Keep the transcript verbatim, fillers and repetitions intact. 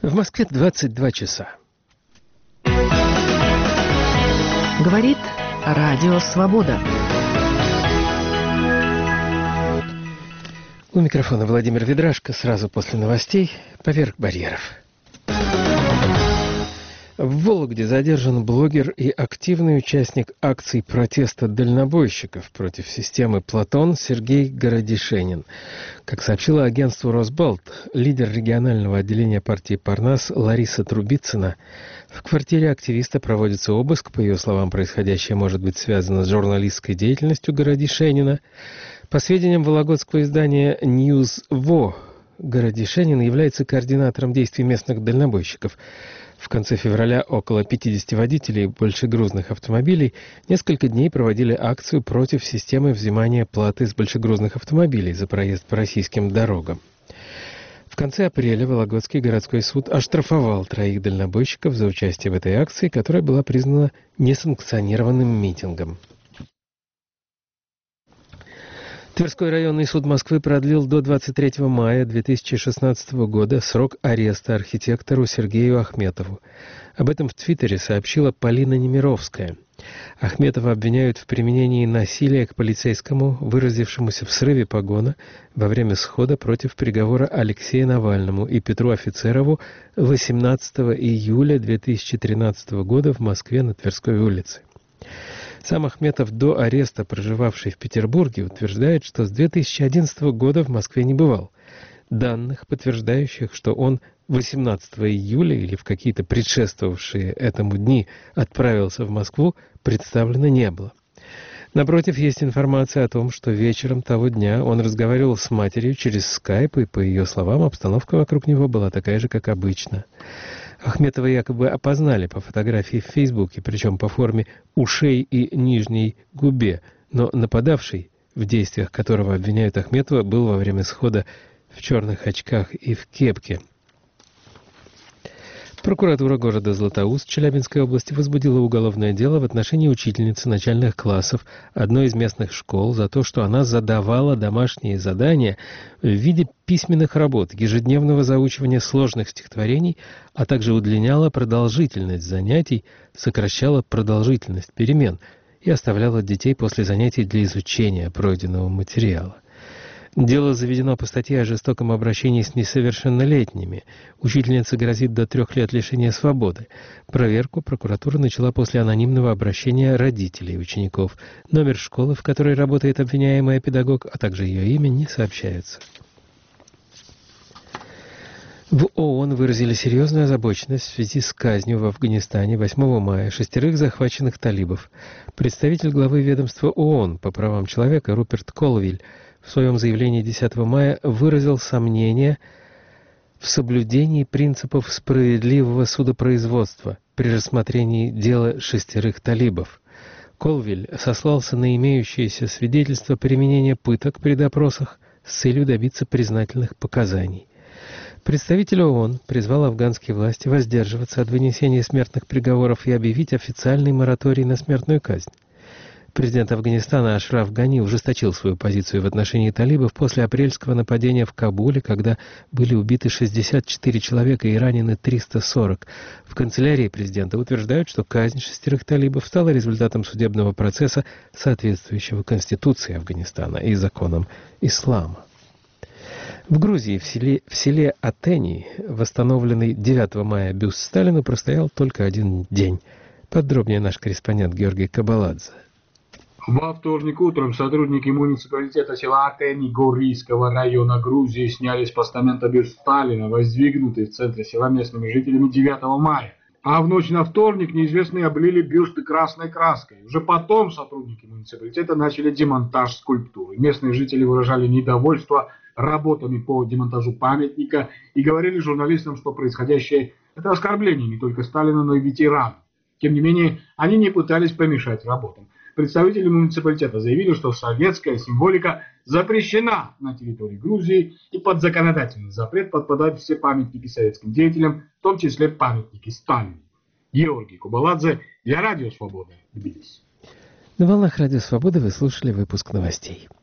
В Москве двадцать два часа. Говорит Радио Свобода. У микрофона Владимир Ведрашко. Сразу после новостей «Поверх барьеров». В Вологде задержан блогер и активный участник акций протеста дальнобойщиков против системы «Платон» Сергей Городишенин. Как сообщило агентству «Росбалт», лидер регионального отделения партии «Парнас» Лариса Трубицына, в квартире активиста проводится обыск. По ее словам, происходящее может быть связано с журналистской деятельностью Городишенина. По сведениям вологодского издания «Ньюс.Во», Городишенин является координатором действий местных дальнобойщиков. В конце февраля около пятидесяти водителей большегрузных автомобилей несколько дней проводили акцию против системы взимания платы с большегрузных автомобилей за проезд по российским дорогам. В конце апреля Вологодский городской суд оштрафовал троих дальнобойщиков за участие в этой акции, которая была признана несанкционированным митингом. Тверской районный суд Москвы продлил до двадцать третьего мая две тысячи шестнадцатого года срок ареста архитектору Сергею Ахметову. Об этом в Твиттере сообщила Полина Немировская. Ахметова обвиняют в применении насилия к полицейскому, выразившемуся в срыве погона во время схода против приговора Алексею Навальному и Петру Офицерову восемнадцатого июля две тысячи тринадцатого года в Москве на Тверской улице. Сам Ахметов, до ареста проживавший в Петербурге, утверждает, что с две тысячи одиннадцатого года в Москве не бывал. Данных, подтверждающих, что он восемнадцатого июля или в какие-то предшествовавшие этому дни отправился в Москву, представлено не было. Напротив, есть информация о том, что вечером того дня он разговаривал с матерью через скайп, и, по ее словам, обстановка вокруг него была такая же, как обычно. Ахметова якобы опознали по фотографии в Фейсбуке, причем по форме ушей и нижней губе, но нападавший, в действиях которого обвиняют Ахметова, был во время схода в черных очках и в кепке. Прокуратура города Златоуст Челябинской области возбудила уголовное дело в отношении учительницы начальных классов одной из местных школ за то, что она задавала домашние задания в виде письменных работ, ежедневного заучивания сложных стихотворений, а также удлиняла продолжительность занятий, сокращала продолжительность перемен и оставляла детей после занятий для изучения пройденного материала. Дело заведено по статье о жестоком обращении с несовершеннолетними. Учительнице грозит до трех лет лишения свободы. Проверку прокуратура начала после анонимного обращения родителей учеников. Номер школы, в которой работает обвиняемая педагог, а также ее имя, не сообщаются. В ООН выразили серьезную озабоченность в связи с казнью в Афганистане восьмого мая шестерых захваченных талибов. Представитель главы ведомства ООН по правам человека Руперт Колвиль в своем заявлении десятого мая выразил сомнения в соблюдении принципов справедливого судопроизводства при рассмотрении дела шестерых талибов. Колвиль сослался на имеющиеся свидетельства применения пыток при допросах с целью добиться признательных показаний. Представитель ООН призвал афганские власти воздерживаться от вынесения смертных приговоров и объявить официальный мораторий на смертную казнь. Президент Афганистана Ашраф Гани ужесточил свою позицию в отношении талибов после апрельского нападения в Кабуле, когда были убиты шестьдесят четыре человека и ранены триста сорок. В канцелярии президента утверждают, что казнь шестерых талибов стала результатом судебного процесса, соответствующего Конституции Афганистана и законам ислама. В Грузии, в селе, в селе Атени, восстановленный девятого мая бюст Сталину простоял только один день. Подробнее наш корреспондент Георгий Кабаладзе. Во вторник утром сотрудники муниципалитета села Атени Горийского района Грузии сняли с постамента бюст Сталина, воздвигнутый в центре села местными жителями девятого мая. А в ночь на вторник неизвестные облили бюсты красной краской. Уже потом сотрудники муниципалитета начали демонтаж скульптуры. Местные жители выражали недовольство работами по демонтажу памятника и говорили журналистам, что происходящее – это оскорбление не только Сталина, но и ветеранов. Тем не менее, они не пытались помешать работам. Представители муниципалитета заявили, что советская символика запрещена на территории Грузии, и под законодательный запрет подпадают все памятники советским деятелям, в том числе памятники Сталину. Георгий Кабаладзе для Радио Свобода, Тбилиси. На волнах Радио Свобода вы слушали выпуск новостей.